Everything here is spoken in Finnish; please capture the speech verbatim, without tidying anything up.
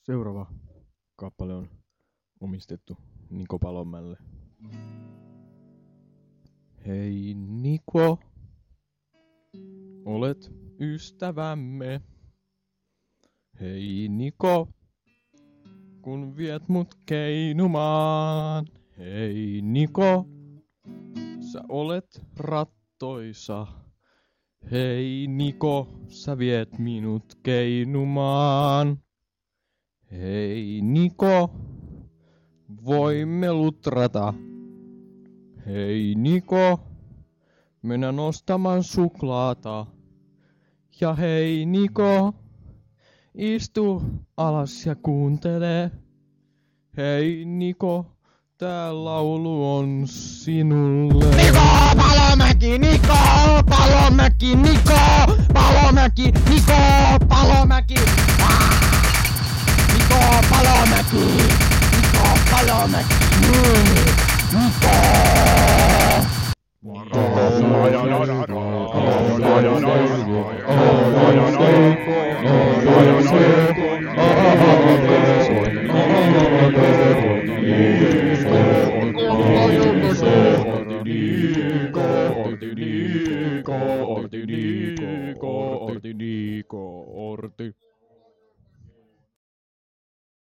Seuraava kappale on omistettu Niko Palomäelle. Hei Niko, olet ystävämme. Hei Niko, kun viet mut keinumaan. Hei Niko, sä olet rattoisa. Hei Niko, sä viet minut keinumaan. Hei Niko, voimme lutrata. Hei Niko, mennään ostamaan suklaata. Ja hei Niko, istu alas ja kuuntele. Hei Niko, tää laulu on sinulle. Niko Palomäki, Niko Palomäki, Niko Palomäki, Niko Palomäki. Ah! Niko Palomäki, Niko Palomäki, Niko. Orti, Niko, Orti, Niko, Orti.